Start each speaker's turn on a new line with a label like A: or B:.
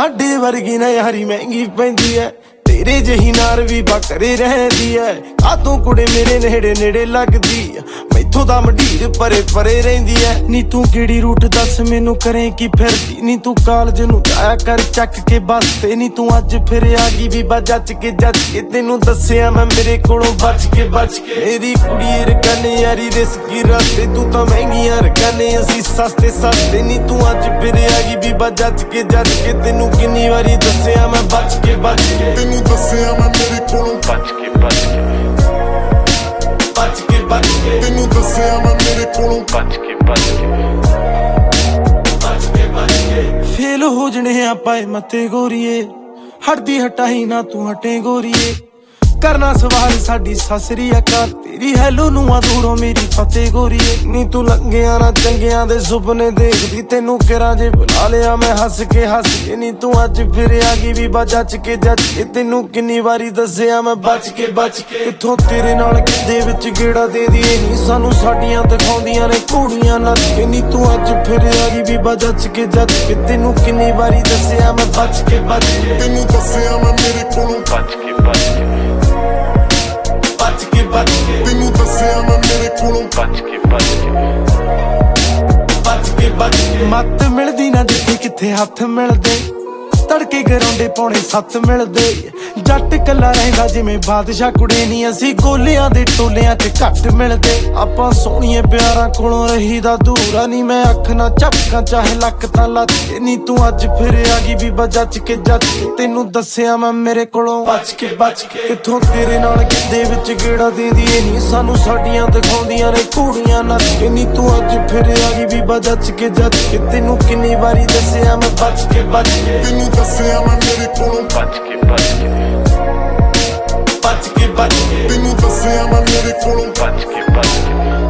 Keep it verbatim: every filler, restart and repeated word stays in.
A: ਸਾਡੇ ਵਰਗੀ ਨਾ ਯਾਰੀ ਮਹਿੰਗੀ ਪੈਂਦੀ ਐ तेरे जही नार भी बकरे रहती है कातों कुड़े मेरे नेड़े नेड़े लगदी मैथों दा मंडीर परे परे रहिंदी है नी तू केड़ी रूट दस मैनू करे की फिरदी नी तू कॉलेज नू जाया कर चक के बस ते नी तू अज फिर आ गई भी जच के जच के तेनू दस्सिया मैं मेरे कोलों बच के बच के मेरी कुड़ी रकाने यारी रिस्की रस्ते तू तां महंगियां रकाने असी सस्ते सस्ते नी तू अज फिर आ गई भी जच के जच के तेनू किन्नी वारी दस्सिया मैं बच के बच के तेनू दस्सिया मैं मेरे कोलों बच के बच के बच के बच के तेनू दस्सिया मैं मेरे कोलों बच के बच के बच के बच के फेल हो जने आपाए मते गोरीए हटदी हटाई ना तू हटे गोरीए करना सवाल साडी ससरी अकाल तेरी हैलो नू आ दूरों मेरी फतेह गोरीए नी तू लंघिया ना चंगियां दे सुपने देखदी तेनू किरा जे बुला लिया मैं हस के हस के नी तू अज फिर आ गई भी जच के जच के तेनू किन्नी वारी दस्सिया मैं बच के बच के इत्थों तेरे नाल किदे विच गेड़ा दे दीए नी सानू साडियां दिखाउंदियां ने घोड़ियां नच के नी तू अज फिर आ गई भी जच के जच के तेनू किन्नी वारी दस्सिया मैं बच के बच के तेनू दस्सिया मैं मेरे कोलों बच के बच के बच के बच के तेनू दस्सिया मैं मेरे कोलों बच के बच के बच के बच के मत मिलदी ना जिथे किथे हथ मिलदे तड़के गराउंडे पौने सत्त मिलदे जट कला रहिंदा जिवें बादशाह कुड़े नी असी गोलियां दे टोलियां च घट मिलदे आपां सोहणिए प्यारां कोलों रहीदा दूरा नी मैं अख ना झपकां चाहे लक तां लच के नी तू अज फिर आ गई भी जच के जच के तेनू दस्सिया मैं मेरे कोलों बच के बच के इत्थों तेरे नाल किदे विच गेड़ा देंदी नी सानू साडियां दिखाउंदियां ने घोड़ियां नच के नी तू अज फिर आ गई भी जच के जच के तेनू किन्नी वारी दस्सिया मैं बच के बच के तेनू दस्सिया मैं मेरे कोलों बच के बच के बच के बच के तेनू दस्सिया मैं मेरे कोलों बच के बच के